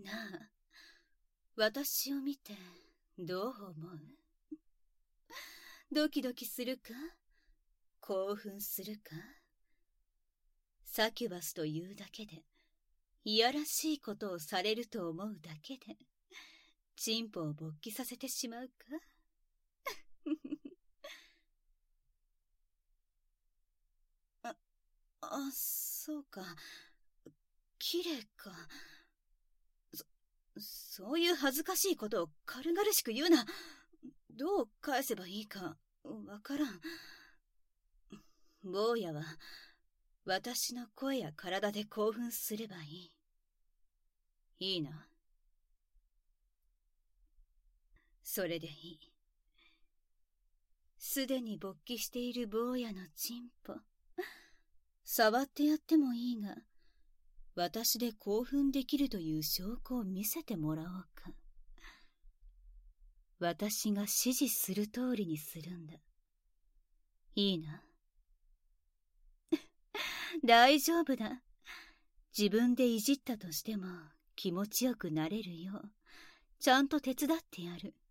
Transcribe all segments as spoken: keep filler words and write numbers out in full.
なあ、私を見てどう思う？ドキドキするか？興奮するか？サキュバスというだけで、いやらしいことをされると思うだけで、チンポを勃起させてしまうか？あ、あ、そうか。綺麗か。そ、そういう恥ずかしいことを軽々しく言うな。どう返せばいいか、わからん。坊やは、私の声や体で興奮すればいい。いいな。それでいい。すでに勃起している坊やのチンポ、触ってやってもいいが、私で興奮できるという証拠を見せてもらおうか。私が指示する通りにするんだ。いいな。大丈夫だ。自分でいじったとしても気持ちよくなれるよう、ちゃんと手伝ってやる。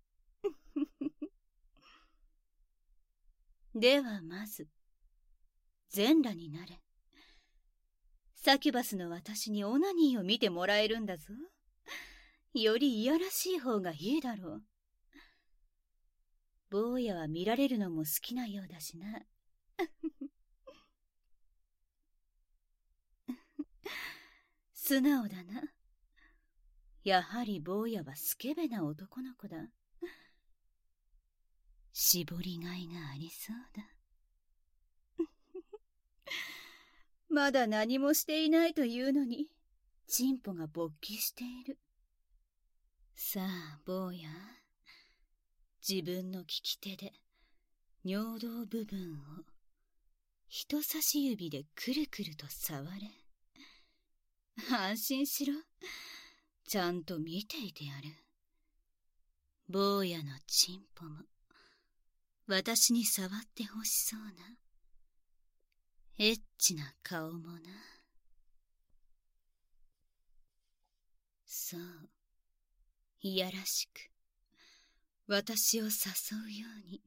ではまず、全裸になれ。サキュバスの私にオナニーを見てもらえるんだぞ。よりいやらしい方がいいだろう。坊やは見られるのも好きなようだしな。素直だな。やはり坊やはスケベな男の子だ。絞りがいがありそうだ。まだ何もしていないというのに、チンポが勃起している。さあ、坊や。自分の利き手で、尿道部分を、人差し指でくるくると触れ。安心しろ。ちゃんと見ていてやる。坊やのチンポも、私に触ってほしそうな、エッチな顔もな。そう、いやらしく、私を誘うように。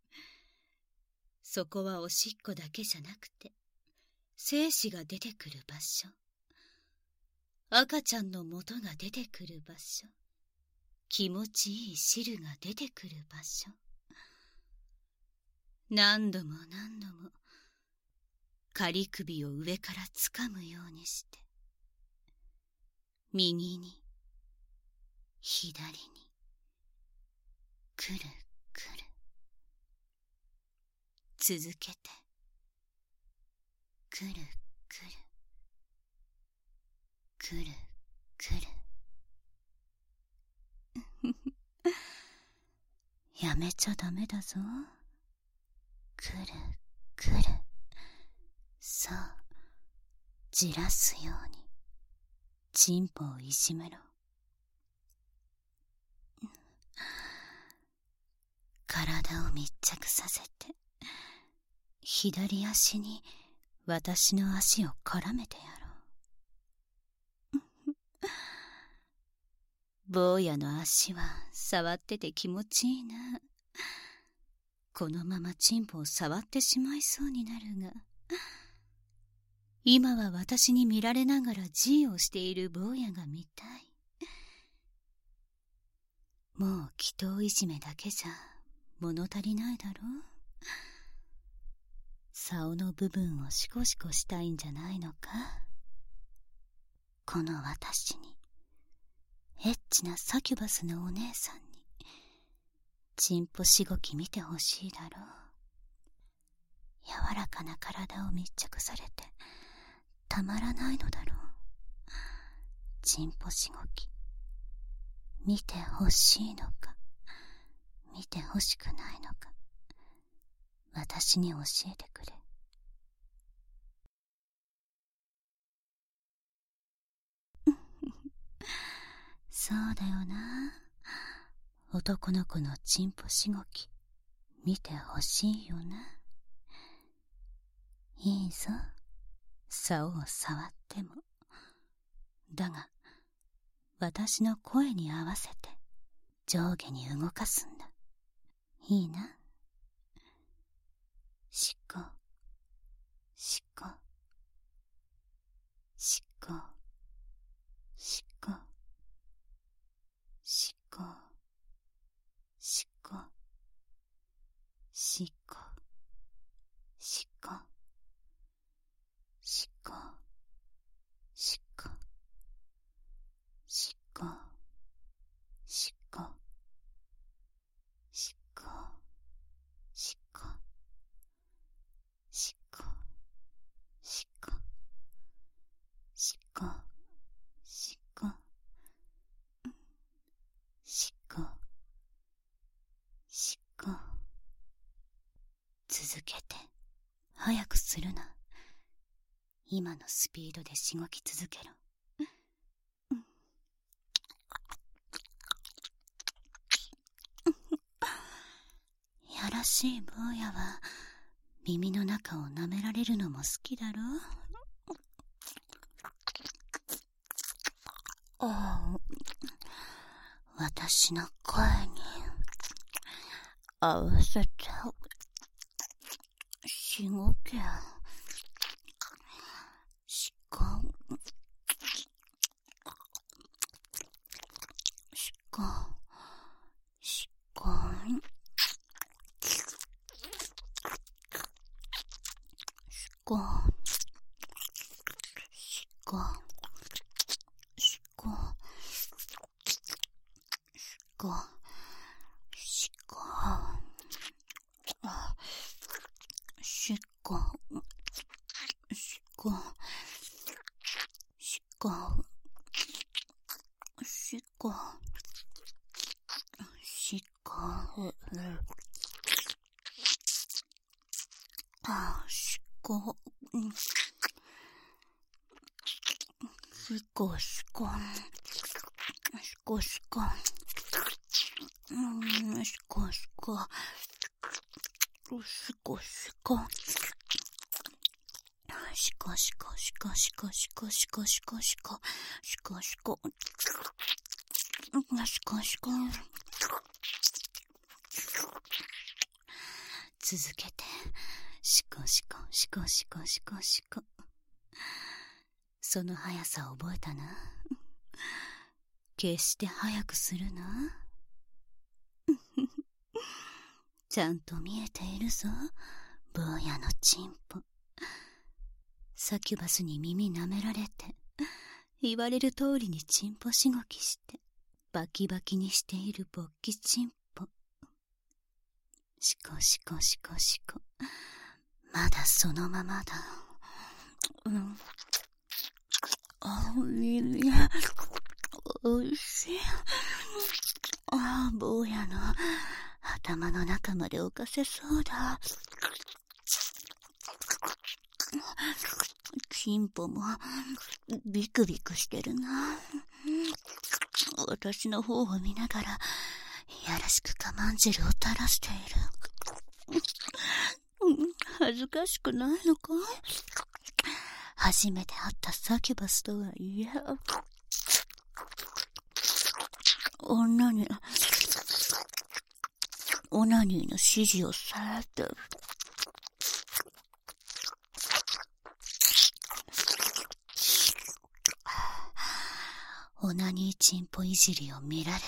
そこはおしっこだけじゃなくて、精子が出てくる場所。赤ちゃんの元が出てくる場所。気持ちいい汁が出てくる場所。何度も何度も、仮首を上から掴むようにして、右に、左に、くるくる。続けて、くるくる。くるくる。やめちゃダメだぞ。くるくる。そう、じらすように、チンポをいじめろ。体を密着させて、左足に私の足を絡めてやろう。坊やの足は触ってて気持ちいいな。このままチンポを触ってしまいそうになるが、今は私に見られながら G をしている坊やが見たい。もう祈祷いじめだけじゃ物足りないだろう。竿の部分をシコシコしたいんじゃないのか。この私に、エッチなサキュバスのお姉さんに、チンポしごき見てほしいだろう。柔らかな体を密着されて、たまらないのだろう。チンポしごき、見てほしいのか、見てほしくないのか、私に教えてくれ。そうだよな。男の子のチンポしごき、見てほしいよな。いいぞ、竿を触っても。だが、 私の声に合わせて上下に動かすんだ。いいな。しこ、しこ、しこ、しこ、しこ、しこ、しこ、しこ、しこ、しこ、しこ、しこ、しこ、しこ、しこ、しこ、しこ、しこ、しこ、しこ。続けて、早くするな。今のスピードでしごき続けろ。やらしい坊やは耳の中を舐められるのも好きだろう。ああ、私の声に合わせてしごけ。しこ、しこ、しこ、しこ、しこ、しこ、しこ、しこ、あ、しこ、しこ、しこ、しこ、しこ、あ、しこ、しこ、しこ、しこ、しこ、うん、しこ、しこ、しこ、しこ、しこ、しこ、しこ、しこ、しこ、しこ、しこ、しこ、しこ、しこ、しこ、しこ。続けて、しこ、しこ、しこ、しこ、しこ、しこ。その速さ覚えたな。決して速くするな。ちゃんと見えているぞ、坊やのチンポ。サキュバスに耳舐められて、言われる通りにチンポしごきして、バキバキにしている勃起チンポ。しこしこしこしこ。まだそのままだ。うん。あ、いいね。おいしい。ああ、坊やの頭の中まで浮かせそうだ。チンポもビクビクしてるな。私の方を見ながらやらしくカマンジェルを垂らしている。恥ずかしくないのかい？初めて会ったサキュバスとはいえ、女にオナニーの指示をされて、オナニーチンポいじりを見られて、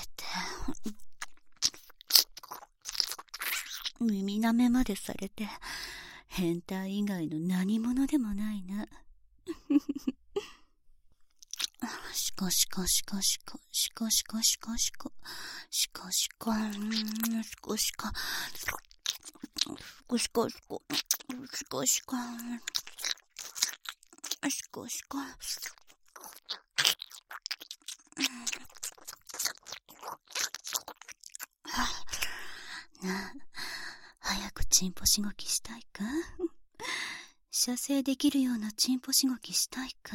耳舐めまでされて、変態以外の何者でもないな。しこしこしこしこしこしこしこしこしこしこしこしこしこしこしこしこしこしこしこ。なあ、早くチンポしごきしたいか？射精できるようなチンポしごきしたいか？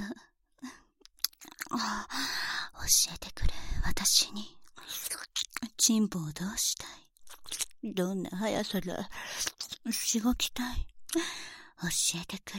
ああ、教えてくれ、私に。チンポをどうしたい？どんな速さでしごきたい？教えてくれ。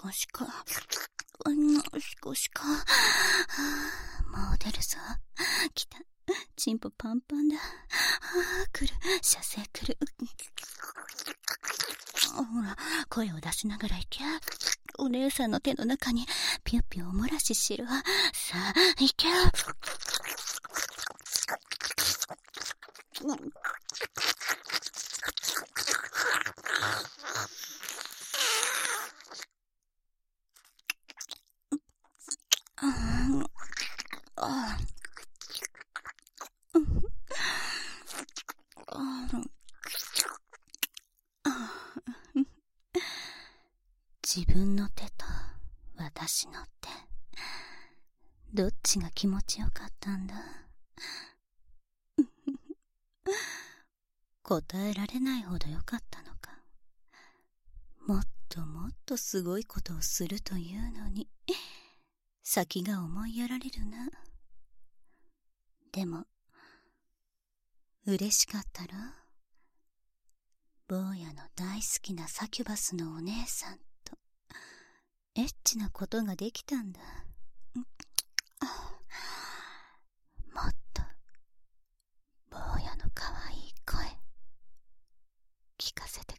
少しか。うん、少しか。はあ、もう出るぞ。来た。チンポパンパンだ。はあ、来る。射精来る。ほら、声を出しながら行け。お姉さんの手の中にピュッピュおもらししろ。さあ、行け。自分の手と私の手、どっちが気持ちよかったんだ。答えられないほどよかったのか。もっともっとすごいことをするというのに、先が思いやられるな。でも、嬉しかったろ。坊やの大好きなサキュバスのお姉さんと、エッチなことができたんだ。もっと、坊やの可愛い声、聞かせて